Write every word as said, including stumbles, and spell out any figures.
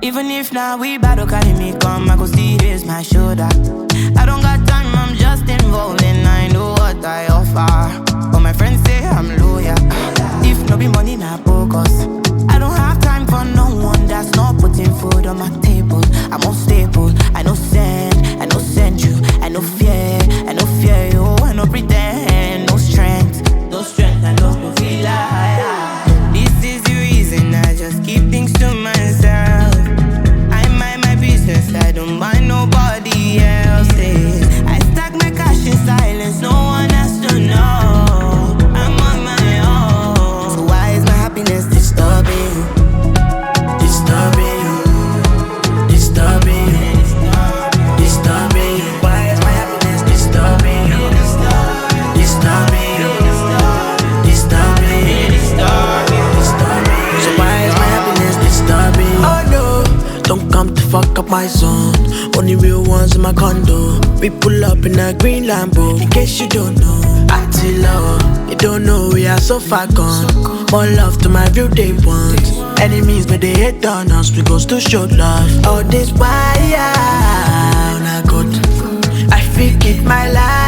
Even if now we battle, carry me come, I go still raise my shoulder. I don't got time, I'm just involved and I know what I offer. But my friends say I'm loyal. If no be money, not focus. I don't have time for no one that's not putting food on my table. I'm unstable, I no send, I no send you, I no fear, I no fear you, I no pretend, no strength, no strength, I no go feel like. This is the reason I just keep things to myself. I mind my business, I don't mind nobody else's. I stack my cash in silence, no one has to know. I'm on my own. So why is my happiness disturbing you? Disturbing you, disturbing you, disturbing you. Why is my happiness disturbing you? Disturbing you, disturbing you, disturbing you. So why is my happiness disturbing you? Oh no, don't come to fuck up my zone. Only real ones in my condo. We pull up in a green Lambo. In case you don't know, Attila, you don't know we are so far gone. More love to my real day ones. Enemies, but they hate on us. We go to show love. All this why, yeah, not good. I fake it my life.